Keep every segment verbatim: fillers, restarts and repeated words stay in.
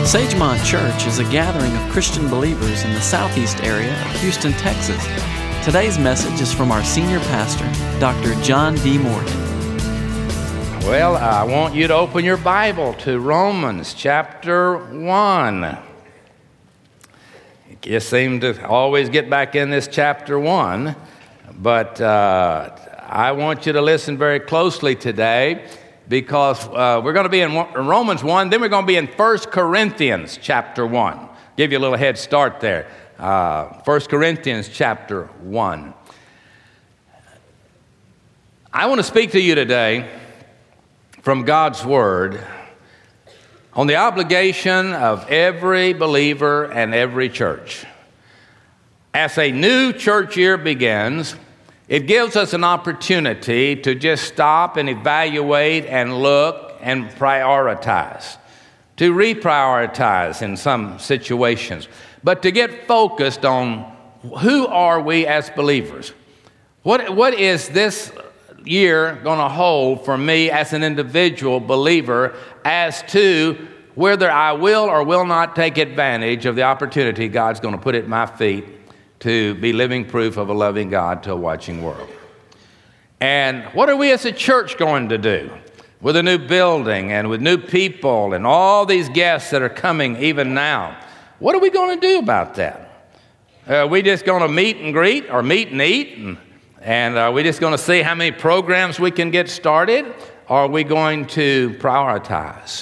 Sagemont Church is a gathering of Christian believers in the southeast area of Houston, Texas. Today's message is from our senior pastor, Doctor John D. Morgan. Well, I want you to open your Bible to Romans chapter one. You just seem to always get back in this chapter one, but uh, I want you to listen very closely today, because uh, we're going to be in Romans one, then we're going to be in First Corinthians chapter one. Give you a little head start there. Uh, First Corinthians chapter one. I want to speak to you today from God's Word on the obligation of every believer and every church. As a new church year begins, it gives us an opportunity to just stop and evaluate and look and prioritize, to reprioritize in some situations, but to get focused on who are we as believers. What, what is this year going to hold for me as an individual believer as to whether I will or will not take advantage of the opportunity God's going to put at my feet to be living proof of a loving God to a watching world. And what are we as a church going to do with a new building and with new people and all these guests that are coming even now? What are we going to do about that? Are we just going to meet and greet or meet and eat? And, and are we just going to see how many programs we can get started? Or are we going to prioritize?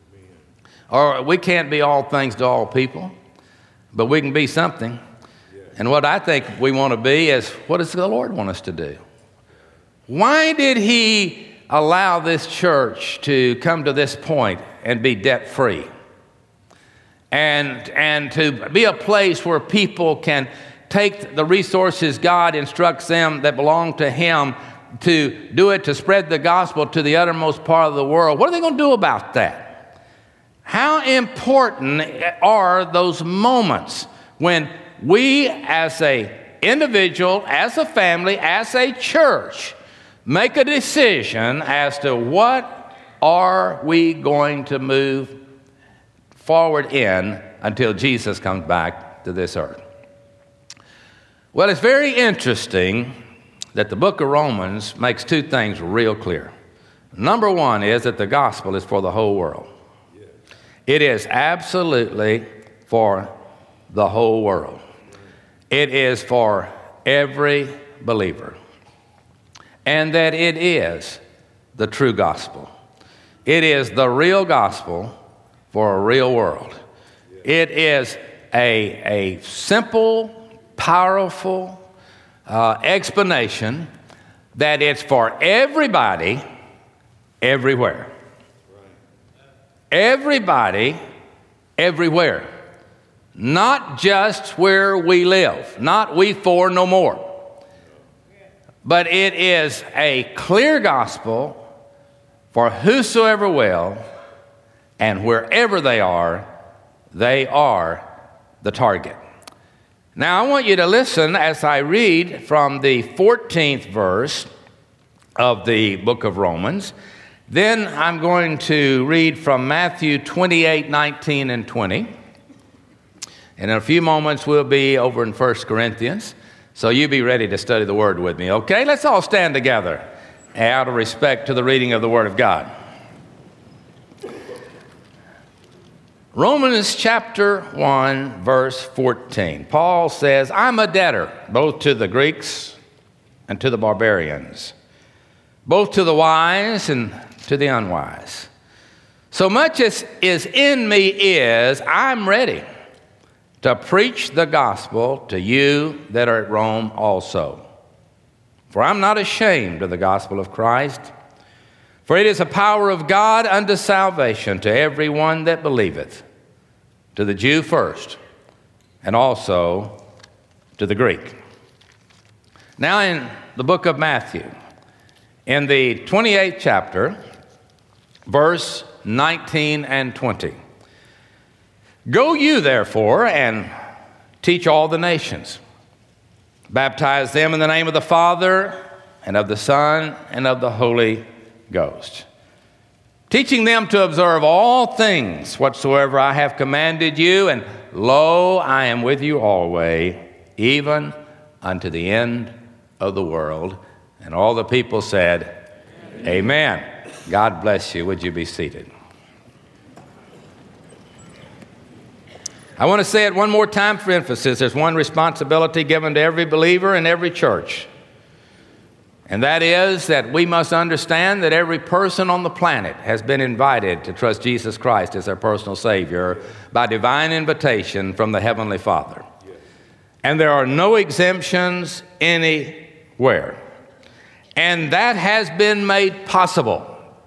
Or we can't be all things to all people, but we can be something. And what I think we want to be is, what does the Lord want us to do? Why did He allow this church to come to this point and be debt-free? And, and to be a place where people can take the resources God instructs them that belong to Him to do it, to spread the gospel to the uttermost part of the world. What are they going to do about that? How important are those moments when we as a individual, as a family, as a church, make a decision as to what are we going to move forward in until Jesus comes back to this earth? Well, it's very interesting that the book of Romans makes two things real clear. Number one is that the gospel is for the whole world. It is absolutely for the whole world. It is for every believer. And that it is the true gospel. It is the real gospel for a real world. It is a, a simple, powerful uh, explanation that it's for everybody, everywhere. Everybody, everywhere. Not just where we live, not we four no more. But it is a clear gospel for whosoever will, and wherever they are, they are the target. Now I want you to listen as I read from the fourteenth verse of the book of Romans. Then I'm going to read from Matthew twenty-eight, nineteen, and twenty. And in a few moments, we'll be over in First Corinthians. So you be ready to study the Word with me, okay? Let's all stand together out of respect to the reading of the Word of God. Romans chapter one, verse fourteen. Paul says, I'm a debtor, both to the Greeks and to the barbarians, both to the wise and to the unwise. So much as is in me is, I'm ready to preach the gospel to you that are at Rome also. For I'm not ashamed of the gospel of Christ, for it is a power of God unto salvation to everyone that believeth, to the Jew first, and also to the Greek. Now in the book of Matthew, in the twenty-eighth chapter, verse nineteen and twenty. Go you, therefore, and teach all the nations. Baptize them in the name of the Father, and of the Son, and of the Holy Ghost, teaching them to observe all things whatsoever I have commanded you, and lo, I am with you always, even unto the end of the world. And all the people said, Amen. Amen. God bless you. Would you be seated? I want to say it one more time for emphasis. There's one responsibility given to every believer in every church. And that is that we must understand that every person on the planet has been invited to trust Jesus Christ as their personal Savior by divine invitation from the Heavenly Father. And there are no exemptions anywhere. And that has been made possible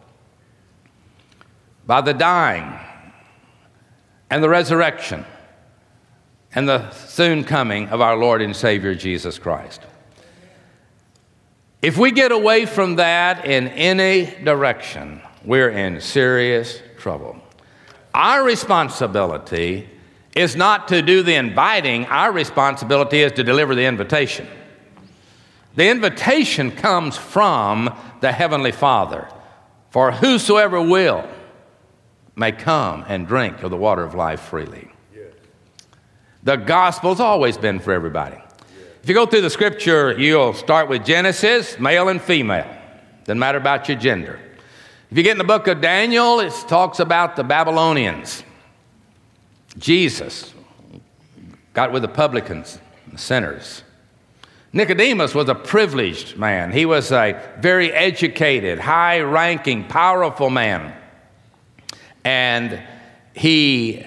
by the dying and the resurrection and the soon coming of our Lord and Savior Jesus Christ. If we get away from that in any direction, we're in serious trouble. Our responsibility is not to do the inviting. Our responsibility is to deliver the invitation. The invitation comes from the Heavenly Father. For whosoever will may come and drink of the water of life freely. Yes. The gospel's always been for everybody. If you go through the scripture, you'll start with Genesis, male and female. Doesn't matter about your gender. If you get in the book of Daniel, it talks about the Babylonians. Jesus got with the publicans and the sinners. Nicodemus was a privileged man. He was a very educated, high-ranking, powerful man. And he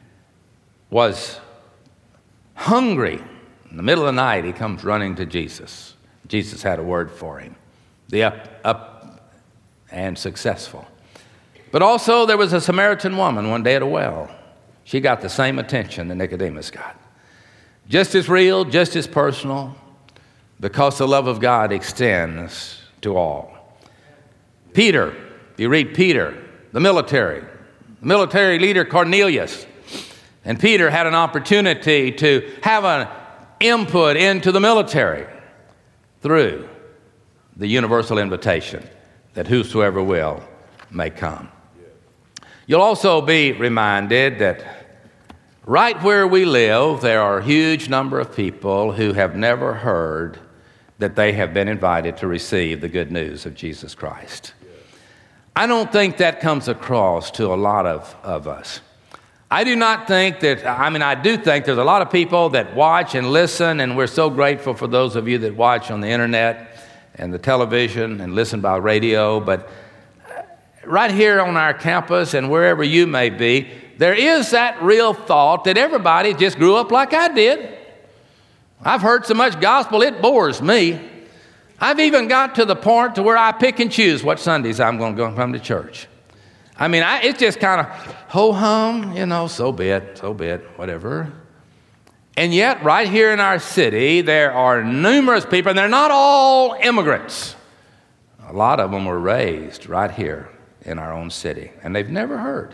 was hungry. In the middle of the night, he comes running to Jesus. Jesus had a word for him, the up, up and successful. But also there was a Samaritan woman one day at a well. She got the same attention that Nicodemus got. Just as real, just as personal, because the love of God extends to all. Peter, you read Peter, the military, the military leader Cornelius. And Peter had an opportunity to have an input into the military through the universal invitation that whosoever will may come. You'll also be reminded that right where we live, there are a huge number of people who have never heard that they have been invited to receive the good news of Jesus Christ. I don't think that comes across to a lot of, of us. I do not think that, I mean, I do think there's a lot of people that watch and listen, and we're so grateful for those of you that watch on the internet and the television and listen by radio, but right here on our campus and wherever you may be, there is that real thought that everybody just grew up like I did. I've heard so much gospel, it bores me. I've even got to the point to where I pick and choose what Sundays I'm going to go come to church. I mean, I, it's just kind of ho-hum, you know, so be it, so be it, whatever. And yet, right here in our city, there are numerous people, and they're not all immigrants. A lot of them were raised right here in our own city, and they've never heard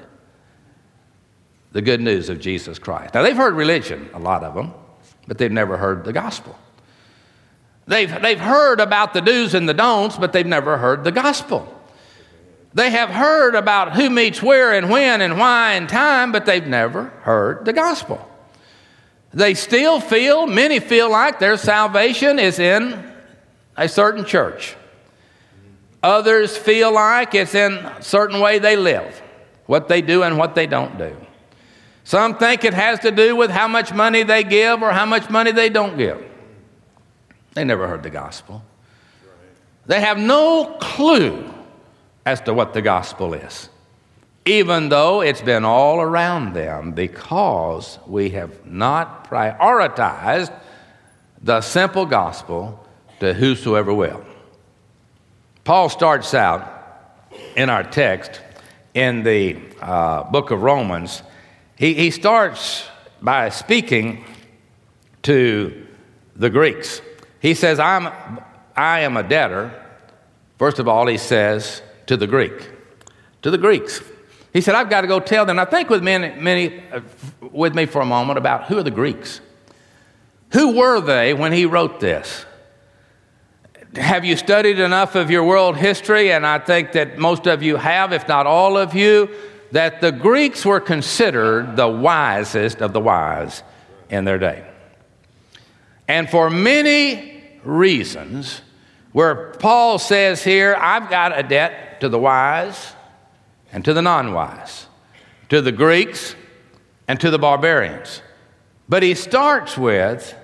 the good news of Jesus Christ. Now, they've heard religion, a lot of them, but they've never heard the gospel. They've, they've heard about the do's and the don'ts, but they've never heard the gospel. They have heard about who meets where and when and why and time, but they've never heard the gospel. They still feel, many feel like their salvation is in a certain church. Others feel like it's in a certain way they live, what they do and what they don't do. Some think it has to do with how much money they give or how much money they don't give. They never heard the gospel. They have no clue as to what the gospel is, even though it's been all around them, because we have not prioritized the simple gospel to whosoever will. Paul starts out in our text in the uh, book of Romans. He, he starts by speaking to the Greeks. He says, I'm, I am a debtor. First of all, he says, to the Greek, to the Greeks. He said, I've got to go tell them. Now think with me, many, uh, with me for a moment about who are the Greeks? Who were they when he wrote this? have you studied enough of your world history? And I think that most of you have, if not all of you, that the Greeks were considered the wisest of the wise in their day. And for many reasons, where Paul says here, I've got a debt to the wise and to the non-wise, to the Greeks and to the barbarians. But he starts with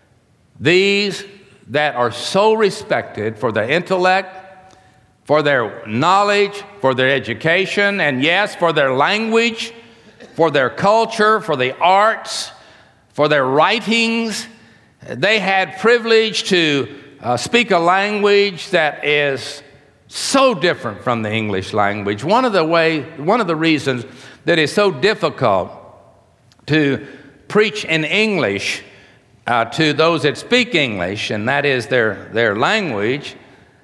these that are so respected for their intellect, for their knowledge, for their education, and yes, for their language, for their culture, for the arts, for their writings. They had privilege to uh, speak a language that is so different from the English language. One of the way, one of the reasons that it's so difficult to preach in English uh, to those that speak English, and that is their, their language,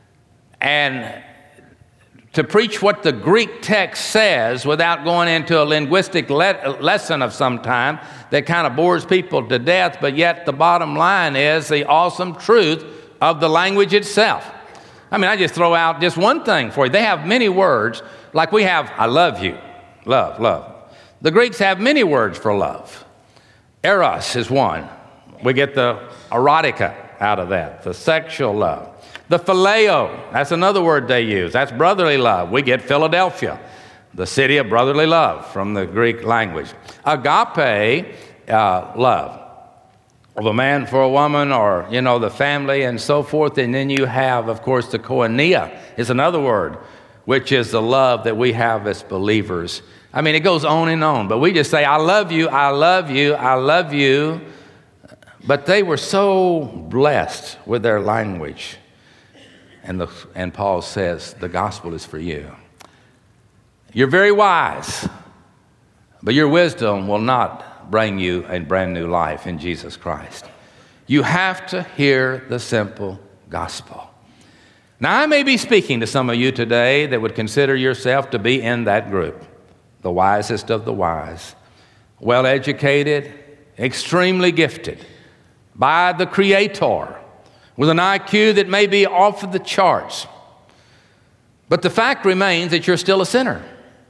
and to preach what the Greek text says without going into a linguistic le- lesson of some time that kind of bores people to death, but yet the bottom line is the awesome truth of the language itself. I mean, I just throw out just one thing for you. They have many words, like we have, I love you, love, love. The Greeks have many words for love. Eros is one. We get the erotica out of that, the sexual love. The phileo, that's another word they use. That's brotherly love. We get Philadelphia, the city of brotherly love from the Greek language. Agape uh, love of a man for a woman, or, you know, the family and so forth. And then you have, of course, the koinonia is another word, which is the love that we have as believers. I mean, it goes on and on, but we just say, I love you, I love you, I love you. But they were so blessed with their language. And, the, and Paul says, the gospel is for you. You're very wise, but your wisdom will not bring you a brand new life in Jesus Christ. You have to hear the simple gospel. Now, I may be speaking to some of you today that would consider yourself to be in that group, the wisest of the wise, well-educated, extremely gifted by the Creator, with an I Q that may be off of the charts. But the fact remains that you're still a sinner.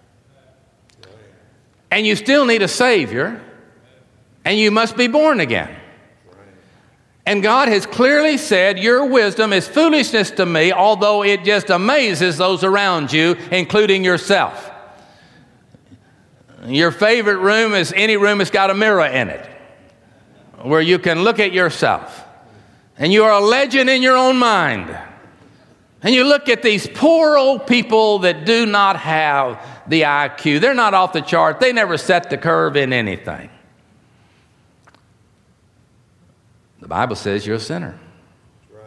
And you still need a Savior, and you must be born again. And God has clearly said, your wisdom is foolishness to me, although it just amazes those around you, including yourself. Your favorite room is any room that's got a mirror in it, where you can look at yourself. And you are a legend in your own mind. And you look at these poor old people that do not have the I Q. They're not off the chart. They never set the curve in anything. The Bible says you're a sinner. Right.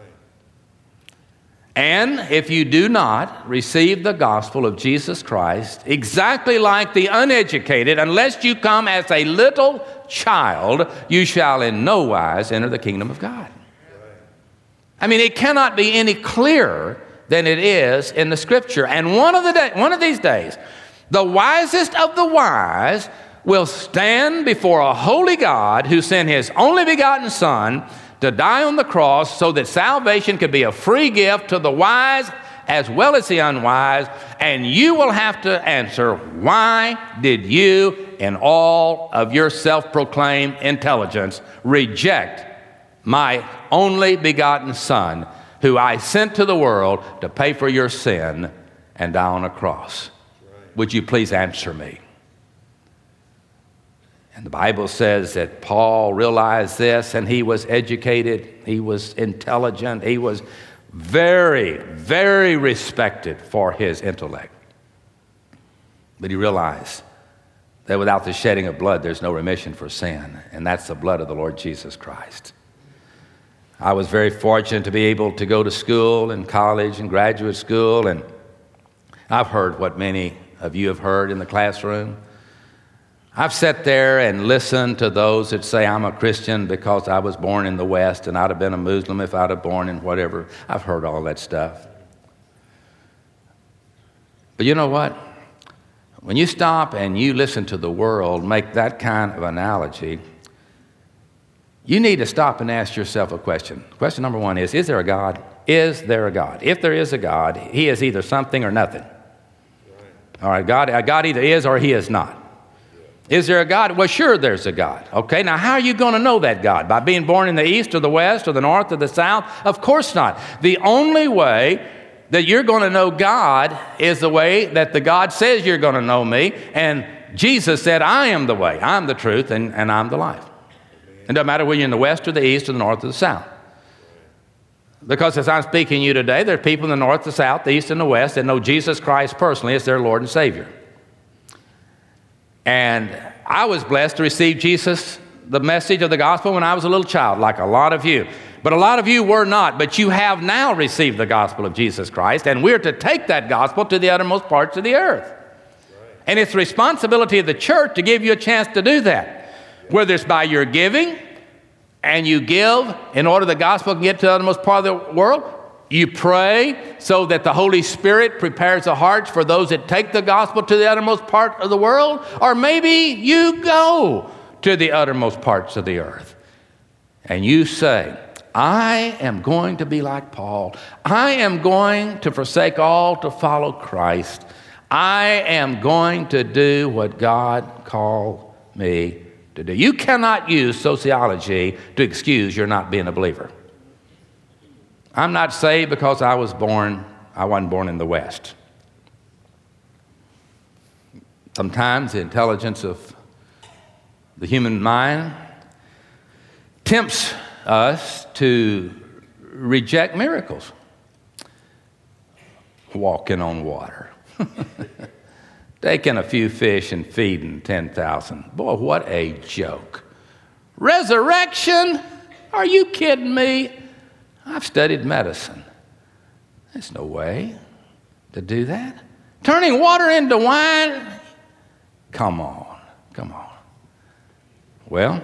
And if you do not receive the gospel of Jesus Christ, exactly like the uneducated, unless you come as a little child, you shall in no wise enter the kingdom of God. I mean, it cannot be any clearer than it is in the Scripture. And one of the day, one of these days, the wisest of the wise will stand before a holy God who sent His only begotten Son to die on the cross so that salvation could be a free gift to the wise as well as the unwise. And you will have to answer, why did you, in all of your self-proclaimed intelligence, reject my only begotten Son, who I sent to the world to pay for your sin and die on a cross? Right. Would you please answer me? And the Bible says that Paul realized this, and he was educated, he was intelligent, he was very, very respected for his intellect. But he realized that without the shedding of blood, there's no remission for sin, and that's the blood of the Lord Jesus Christ. I was very fortunate to be able to go to school and college and graduate school, and I've heard what many of you have heard in the classroom. I've sat there and listened to those that say I'm a Christian because I was born in the West and I'd have been a Muslim if I'd have born in whatever. I've heard all that stuff. But you know what? When you stop and you listen to the world make that kind of analogy, you need to stop and ask yourself a question. Question number one is, is there a God? is there a God? If there is a God, he is either something or nothing. All right, God, God either is or he is not. Is there a God? Well, sure there's a God. Okay, now how are you going to know that God? By being born in the east or the west or the north or the south? Of course not. The only way that you're going to know God is the way that the God says you're going to know me. And Jesus said, I am the way, I'm the truth, and, and I'm the life. It doesn't matter whether you're in the west or the east or the north or the south. Because as I'm speaking to you today, there are people in the north, the south, the east, and the west that know Jesus Christ personally as their Lord and Savior. And I was blessed to receive Jesus, the message of the gospel, when I was a little child, like a lot of you. But a lot of you were not, but you have now received the gospel of Jesus Christ, and we're to take that gospel to the uttermost parts of the earth. Right. And it's the responsibility of the church to give you a chance to do that, whether it's by your giving, and you give in order the gospel can get to the uttermost part of the world. You pray so that the Holy Spirit prepares the hearts for those that take the gospel to the uttermost part of the world. Or maybe you go to the uttermost parts of the earth and you say, I am going to be like Paul. I am going to forsake all to follow Christ. I am going to do what God called me to do. You cannot use sociology to excuse your not being a believer. I'm not saved because I was born, I wasn't born in the West. Sometimes the intelligence of the human mind tempts us to reject miracles. Walking on water. Taking a few fish and feeding ten thousand. Boy, what a joke. Resurrection? Are you kidding me? I've studied medicine. There's no way to do that. Turning water into wine? Come on, come on. Well,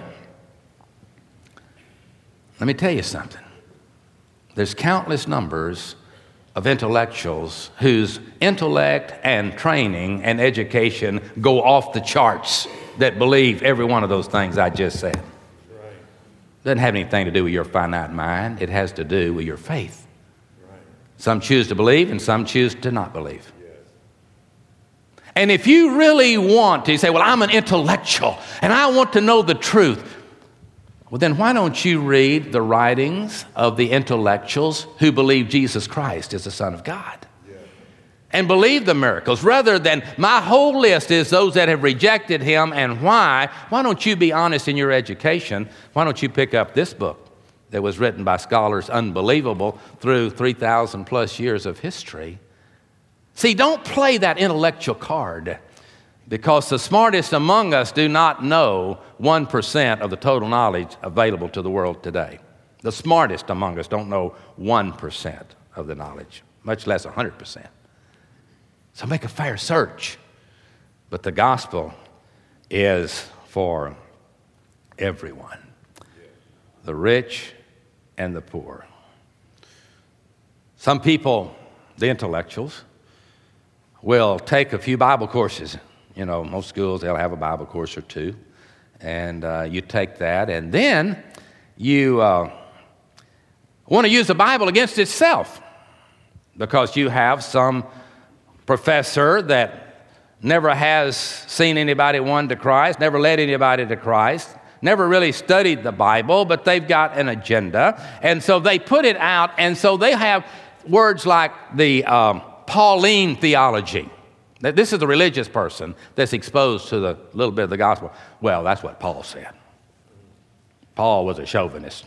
let me tell you something. There's countless numbers of intellectuals whose intellect and training and education go off the charts that believe every one of those things I just said. Doesn't have anything to do with your finite mind. It has to do with your faith. Right. Some choose to believe and some choose to not believe. Yes. And if you really want to, you say, well, I'm an intellectual and I want to know the truth. Well, then why don't you read the writings of the intellectuals who believe Jesus Christ is the Son of God? And believe the miracles, rather than my whole list is those that have rejected him and why. Why don't you be honest in your education? Why don't you pick up this book that was written by scholars unbelievable through three thousand plus years of history? See, don't play that intellectual card, because the smartest among us do not know one percent of the total knowledge available to the world today. The smartest among us don't know one percent of the knowledge, much less one hundred percent. So make a fair search. But the gospel is for everyone, the rich and the poor. Some people, the intellectuals, will take a few Bible courses. You know, most schools, they'll have a Bible course or two. And uh, you take that, and then you uh, want to use the Bible against itself because you have some professor that never has seen anybody won to Christ, never led anybody to Christ, never really studied the Bible, but they've got an agenda. And so they put it out, and so they have words like the um, Pauline theology. This is a religious person that's exposed to the little bit of the gospel. Well, that's what Paul said. Paul was a chauvinist.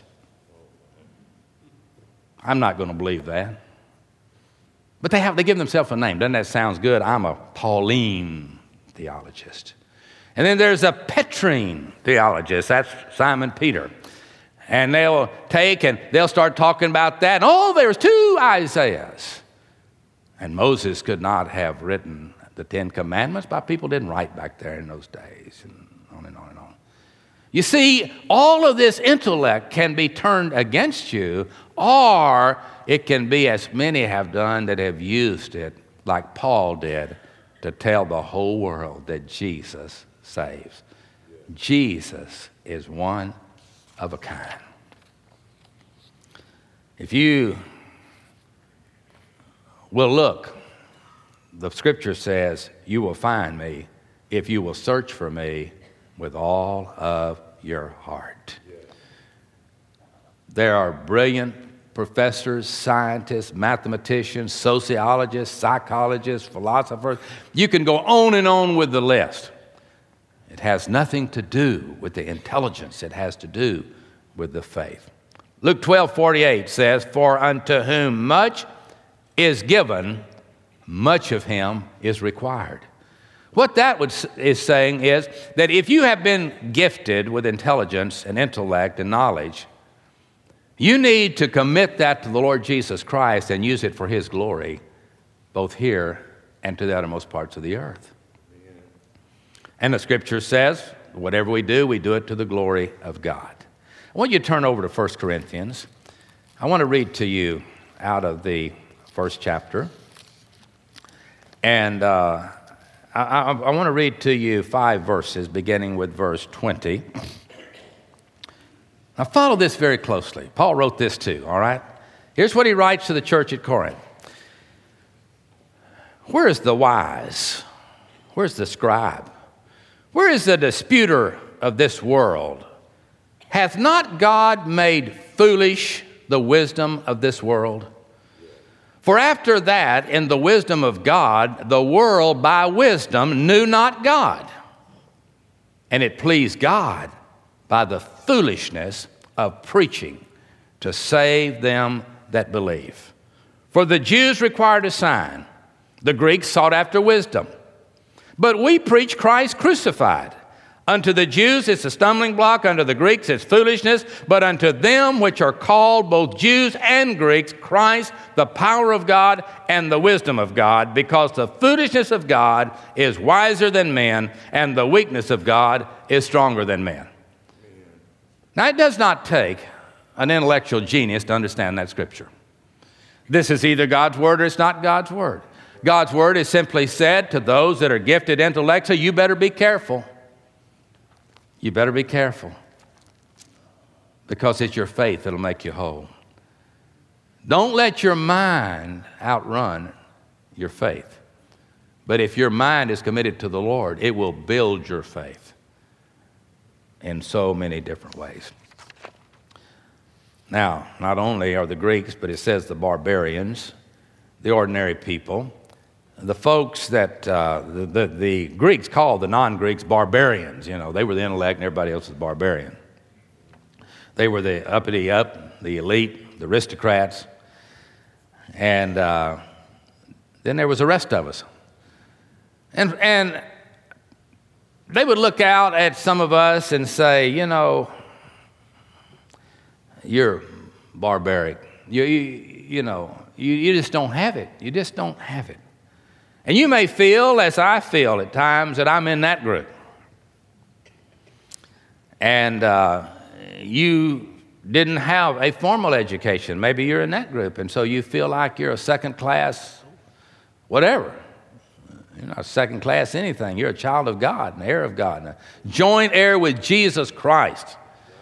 I'm not going to believe that. But they have, they give themselves a name. Doesn't that sound good? I'm a Pauline theologist. And then there's a Petrine theologist. That's Simon Peter. And they'll take and they'll start talking about that. Oh, there's two Isaiahs. And Moses could not have written the Ten Commandments, but people didn't write back there in those days, and on and on and on. You see, all of this intellect can be turned against you, or it can be, as many have done, that have used it, like Paul did, to tell the whole world that Jesus saves. Jesus is one of a kind. If you Well, look, the Scripture says, you will find me if you will search for me with all of your heart. There are brilliant professors, scientists, mathematicians, sociologists, psychologists, philosophers. You can go on and on with the list. It has nothing to do with the intelligence. It has to do with the faith. Luke twelve forty-eight says, for unto whom much is given, much of him is required. What that would, is saying is that if you have been gifted with intelligence and intellect and knowledge, you need to commit that to the Lord Jesus Christ and use it for his glory, both here and to the uttermost parts of the earth. Amen. And the Scripture says, whatever we do, we do it to the glory of God. I want you to turn over to First Corinthians. I want to read to you out of the first chapter. And uh, I, I, I want to read to you five verses, beginning with verse twenty. Now follow this very closely. Paul wrote this too, all right? Here's what he writes to the church at Corinth. Where is the wise? Where's the scribe? Where is the disputer of this world? Hath not God made foolish the wisdom of this world? For after that, in the wisdom of God, the world by wisdom knew not God. And it pleased God by the foolishness of preaching to save them that believe. For the Jews required a sign, the Greeks sought after wisdom. But we preach Christ crucified. Unto the Jews it's a stumbling block, unto the Greeks it's foolishness, but unto them which are called, both Jews and Greeks, Christ, the power of God and the wisdom of God, because the foolishness of God is wiser than men, and the weakness of God is stronger than men. Now, it does not take an intellectual genius to understand that Scripture. This is either God's Word or it's not God's Word. God's Word is simply said to those that are gifted intellectually, you better be careful. You better be careful, because it's your faith that'll make you whole. Don't let your mind outrun your faith. But if your mind is committed to the Lord, it will build your faith in so many different ways. Now, not only are the Greeks, but it says the barbarians, the ordinary people, the folks that uh, the, the, the Greeks called the non-Greeks barbarians. You know, they were the intellect and everybody else was barbarian. They were the uppity up, the elite, the aristocrats. And uh, then there was the rest of us. And, and they would look out at some of us and say, you know, you're barbaric. You, you, you know, you, you just don't have it. You just don't have it. And you may feel, as I feel at times, that I'm in that group. And uh, you didn't have a formal education. Maybe you're in that group, and so you feel like you're a second-class whatever. You're not a second-class anything. You're a child of God, an heir of God, a joint heir with Jesus Christ.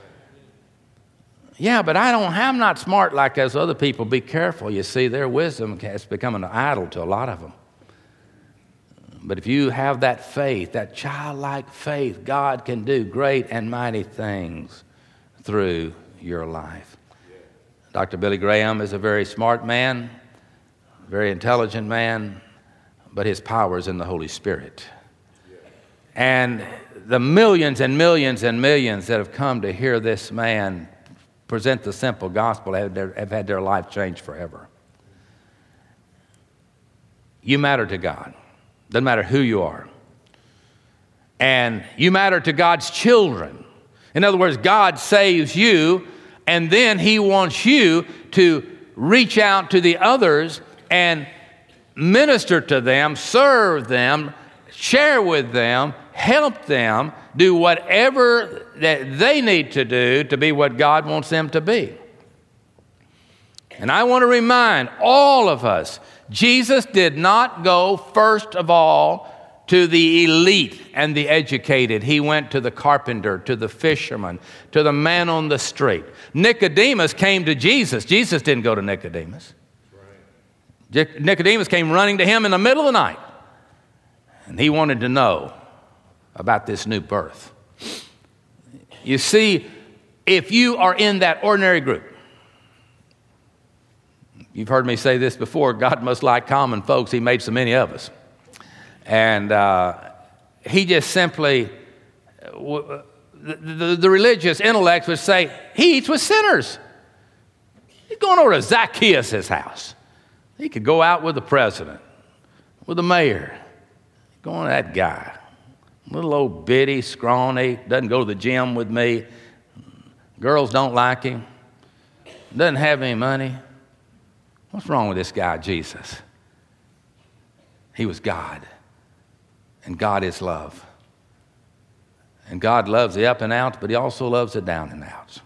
Yeah, but I don't. I'm not smart like those other people. Be careful. You see, their wisdom has become an idol to a lot of them. But if you have that faith, that childlike faith, God can do great and mighty things through your life. Doctor Billy Graham is a very smart man, very intelligent man, but his power is in the Holy Spirit. And the millions and millions and millions that have come to hear this man present the simple gospel have, their, have had their life changed forever. You matter to God. Doesn't matter who you are. And you matter to God's children. In other words, God saves you, and then He wants you to reach out to the others and minister to them, serve them, share with them, help them, do whatever that they need to do to be what God wants them to be. And I want to remind all of us, Jesus did not go first of all to the elite and the educated. He went to the carpenter, to the fisherman, to the man on the street. Nicodemus came to Jesus. Jesus didn't go to Nicodemus. Nicodemus came running to him in the middle of the night, and he wanted to know about this new birth. You see, if you are in that ordinary group, you've heard me say this before, God must like common folks. He made so many of us. And uh, he just simply, the, the, the religious intellects would say, he eats with sinners. He's going over to Zacchaeus' house. He could go out with the president, with the mayor, going to that guy. Little old bitty, scrawny, doesn't go to the gym with me. Girls don't like him. Doesn't have any money. What's wrong with this guy, Jesus? He was God. And God is love. And God loves the up and outs, but he also loves the down and outs.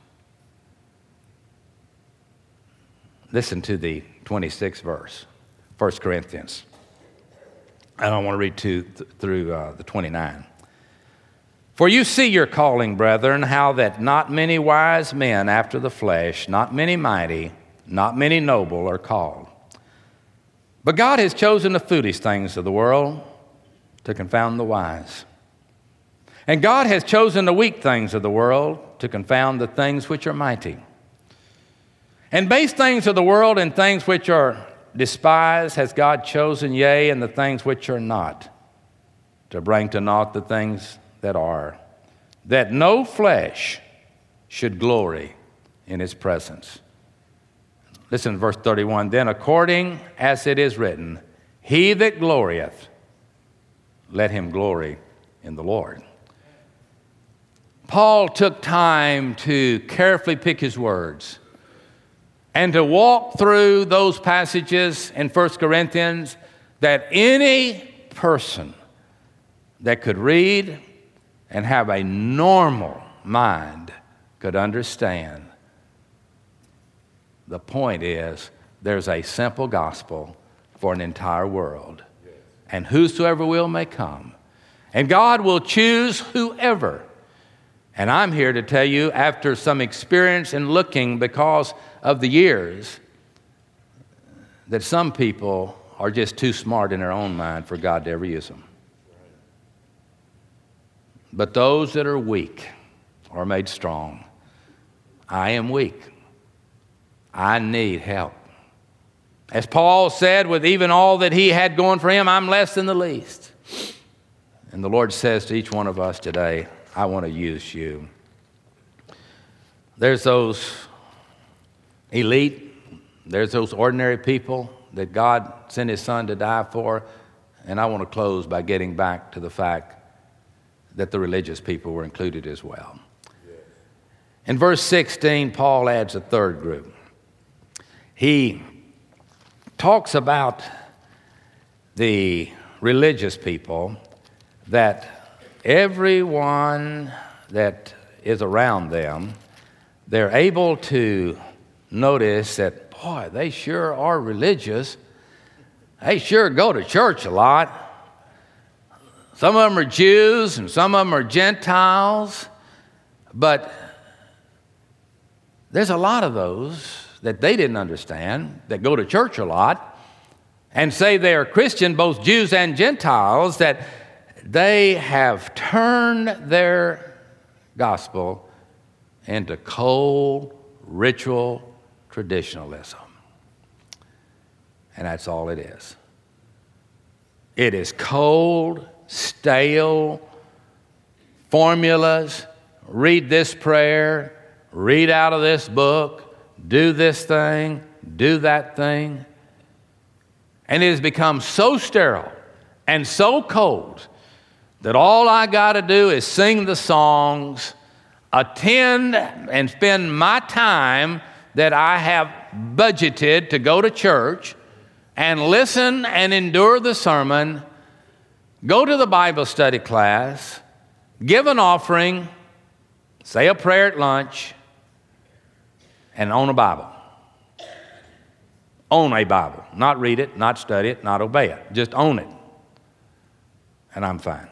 Listen to the twenty-sixth verse, First Corinthians. I don't want to read two th- through uh, the twenty-nine. For you see your calling, brethren, how that not many wise men after the flesh, not many mighty, not many noble are called. But God has chosen the foolish things of the world to confound the wise. And God has chosen the weak things of the world to confound the things which are mighty. And base things of the world and things which are despised has God chosen, yea, and the things which are not, to bring to naught the things that are, that no flesh should glory in his presence. Listen to verse thirty-one. Then according as it is written, he that glorieth, let him glory in the Lord. Paul took time to carefully pick his words and to walk through those passages in First Corinthians that any person that could read and have a normal mind could understand. The point is, there's a simple gospel for an entire world. And whosoever will may come. And God will choose whoever. And I'm here to tell you, after some experience in looking because of the years, that some people are just too smart in their own mind for God to ever use them. But those that are weak are made strong. I am weak. I need help. As Paul said, with even all that he had going for him, I'm less than the least. And the Lord says to each one of us today, I want to use you. There's those elite, there's those ordinary people that God sent his son to die for. And I want to close by getting back to the fact that the religious people were included as well. In verse sixteen, Paul adds a third group. He talks about the religious people, that everyone that is around them, they're able to notice that, boy, they sure are religious. They sure go to church a lot. Some of them are Jews and some of them are Gentiles, but there's a lot of those that they didn't understand that go to church a lot and say they are Christian, both Jews and Gentiles, that they have turned their gospel into cold ritual traditionalism. And that's all it is. It is cold, stale formulas. Read this prayer, read out of this book, do this thing, do that thing. And it has become so sterile and so cold that all I got to do is sing the songs, attend and spend my time that I have budgeted to go to church and listen and endure the sermon, go to the Bible study class, give an offering, say a prayer at lunch, and own a Bible. Own a Bible. Not read it, not study it, not obey it. Just own it. And I'm fine.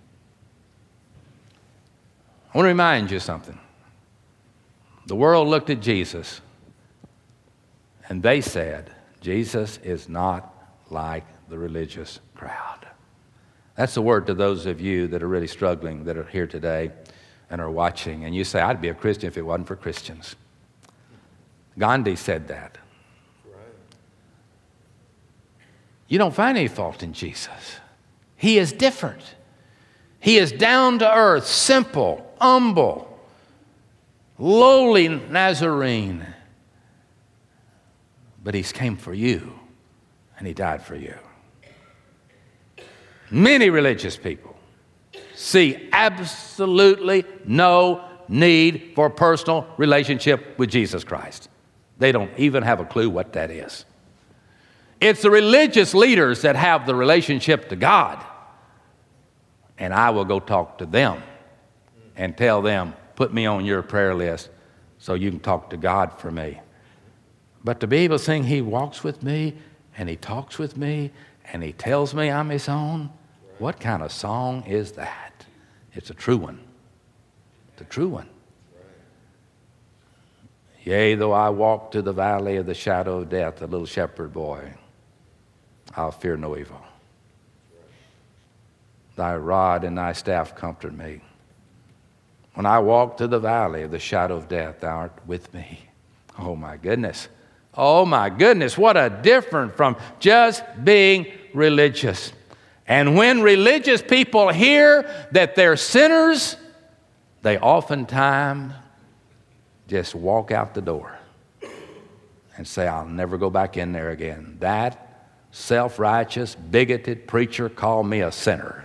I want to remind you something. The world looked at Jesus and they said, Jesus is not like the religious crowd. That's the word to those of you that are really struggling, that are here today and are watching. And you say, I'd be a Christian if it wasn't for Christians. Gandhi said that. You don't find any fault in Jesus. He is different. He is down to earth, simple, humble, lowly Nazarene. But he came for you, and he died for you. Many religious people see absolutely no need for a personal relationship with Jesus Christ. They don't even have a clue what that is. It's the religious leaders that have the relationship to God. And I will go talk to them and tell them, put me on your prayer list so you can talk to God for me. But to be able to sing, he walks with me and he talks with me and he tells me I'm his own, what kind of song is that? It's a true one. It's a true one. Yea, though I walk to the valley of the shadow of death, the little shepherd boy, I'll fear no evil. Thy rod and thy staff comfort me. When I walk to the valley of the shadow of death, thou art with me. Oh my goodness. Oh my goodness, what a difference from just being religious. And when religious people hear that they're sinners, they oftentimes just walk out the door and say, I'll never go back in there again. That self-righteous, bigoted preacher called me a sinner.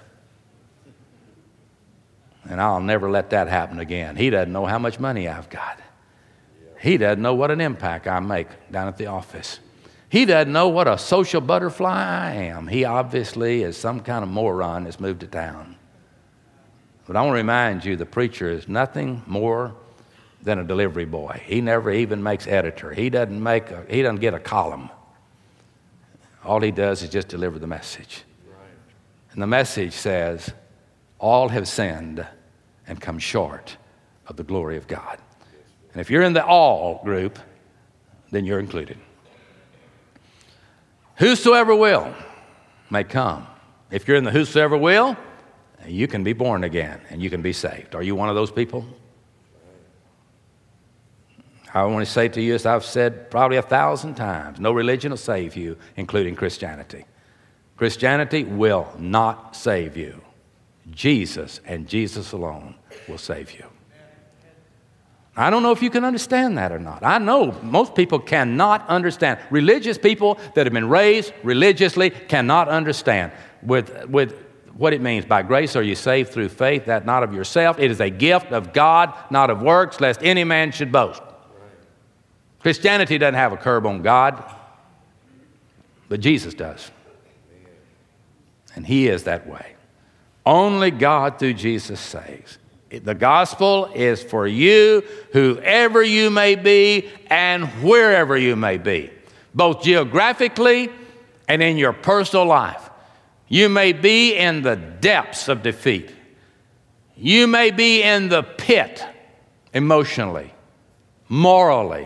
And I'll never let that happen again. He doesn't know how much money I've got. He doesn't know what an impact I make down at the office. He doesn't know what a social butterfly I am. He obviously is some kind of moron that's moved to town. But I want to remind you, the preacher is nothing more than a delivery boy. He never even makes editor. He doesn't make a, he doesn't get a column. All he does is just deliver the message. And the message says, all have sinned and come short of the glory of God. And if you're in the all group, then you're included. Whosoever will may come. If you're in the whosoever will, you can be born again and you can be saved. Are you one of those people? I want to say to you, as I've said probably a thousand times, no religion will save you, including Christianity. Christianity will not save you. Jesus and Jesus alone will save you. I don't know if you can understand that or not. I know most people cannot understand. Religious people that have been raised religiously cannot understand with, with what it means. By grace are you saved through faith, that not of yourself. It is a gift of God, not of works, lest any man should boast. Christianity doesn't have a curb on God, but Jesus does. And he is that way. Only God through Jesus saves. The gospel is for you, whoever you may be and wherever you may be, both geographically and in your personal life. You may be in the depths of defeat. You may be in the pit emotionally, morally,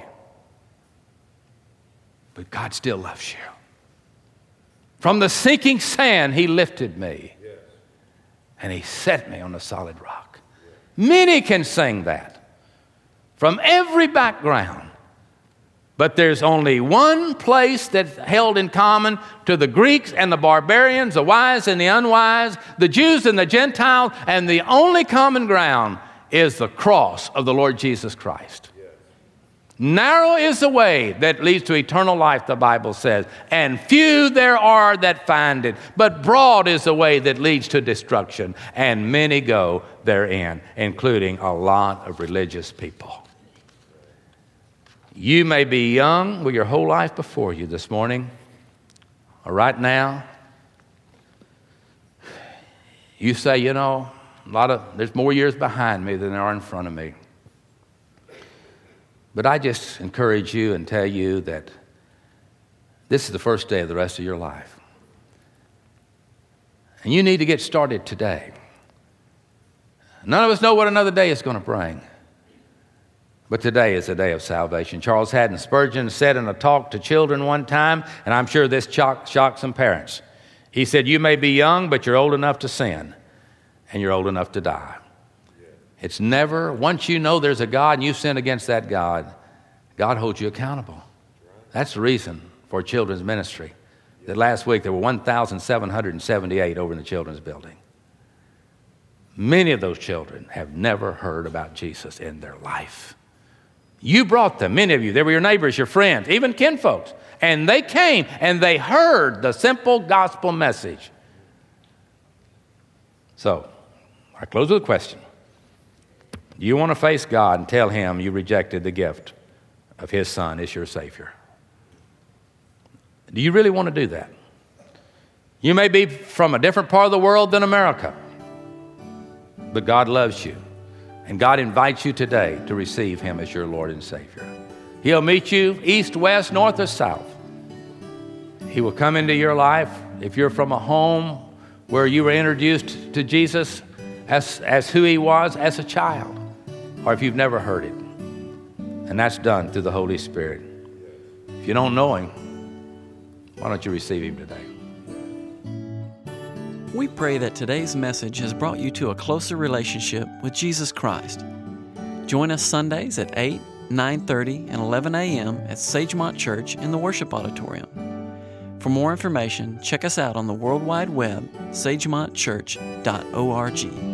but God still loves you. From the sinking sand, he lifted me, and he set me on a solid rock. Many can sing that from every background. But there's only one place that's held in common to the Greeks and the barbarians, the wise and the unwise, the Jews and the Gentiles, and the only common ground is the cross of the Lord Jesus Christ. Yes. Narrow is the way that leads to eternal life, the Bible says, and few there are that find it. But broad is the way that leads to destruction, and many go therein, including a lot of religious people. You may be young with your whole life before you this morning, or right now. You say, you know, a lot of there's more years behind me than there are in front of me. But I just encourage you and tell you that this is the first day of the rest of your life. And you need to get started today. None of us know what another day is going to bring. But today is a day of salvation. Charles Haddon Spurgeon said in a talk to children one time, and I'm sure this shocked, shocked some parents. He said, you may be young, but you're old enough to sin, and you're old enough to die. It's never, once you know there's a God and you sin against that God, God holds you accountable. That's the reason for children's ministry. That last week there were one thousand seven hundred seventy-eight over in the children's building. Many of those children have never heard about Jesus in their life. You brought them, many of you. They were your neighbors, your friends, even kinfolks. And they came and they heard the simple gospel message. So, I close with a question. Do you want to face God and tell him you rejected the gift of his son as your Savior? Do you really want to do that? You may be from a different part of the world than America, but God loves you. And God invites you today to receive him as your Lord and Savior. He'll meet you east, west, north, or south. He will come into your life. If you're from a home where you were introduced to Jesus as, as who he was as a child, or if you've never heard it, and that's done through the Holy Spirit. If you don't know him, why don't you receive him today? We pray that today's message has brought you to a closer relationship with Jesus Christ. Join us Sundays at eight, nine thirty, and eleven a.m. at Sagemont Church in the Worship Auditorium. For more information, check us out on the World Wide Web, sagemont church dot org.